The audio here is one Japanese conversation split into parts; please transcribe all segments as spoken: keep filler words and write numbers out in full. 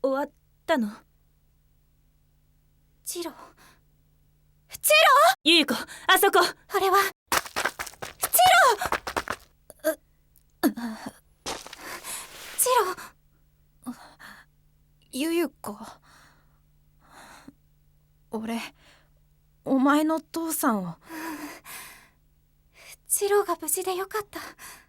終わったの？ ジロジロゆゆ子、あそこ。 あれはジロジロゆゆ子、俺お前の父さんを。ジロが無事でよかった。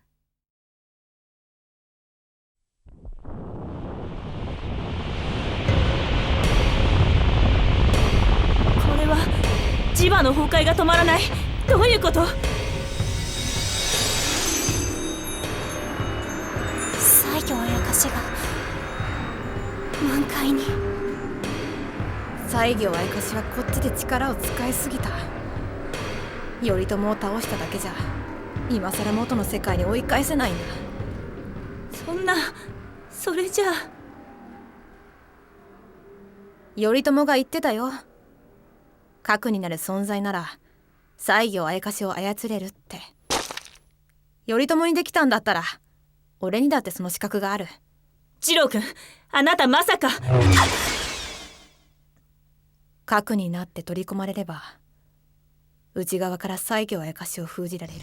これは磁場の崩壊が止まらない。どういうこと？ 西行あやかしが満開に。西行あやかしはこっちで力を使いすぎた。頼朝を倒しただけじゃ今さら元の世界に追い返せないんだ。 そんな、それじゃあ。 頼朝が言ってたよ。核になる存在なら西行あやかしを操れるって。頼朝にできたんだったら俺にだってその資格がある。 次郎君、あなたまさか。 核になって取り込まれれば内側から西行あやかしを封じられる。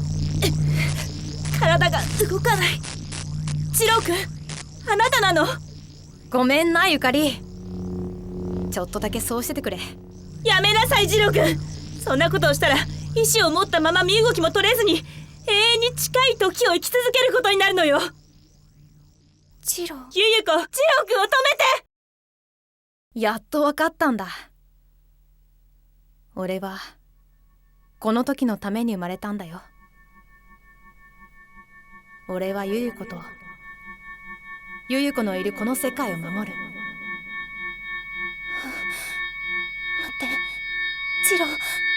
体が動かない。次郎君、あなたなの？ ごめんなゆかり。ちょっとだけそうしててくれ。 やめなさい次郎君。そんなことをしたら意志を持ったまま身動きも取れずに永遠に近い時を生き続けることになるのよ。 ジロゆゆ子、次郎君を止めて。 やっとわかったんだ。俺はこの時のために生まれたんだよ。俺はゆゆ子とゆゆ子のいるこの世界を守る。待って、ジロ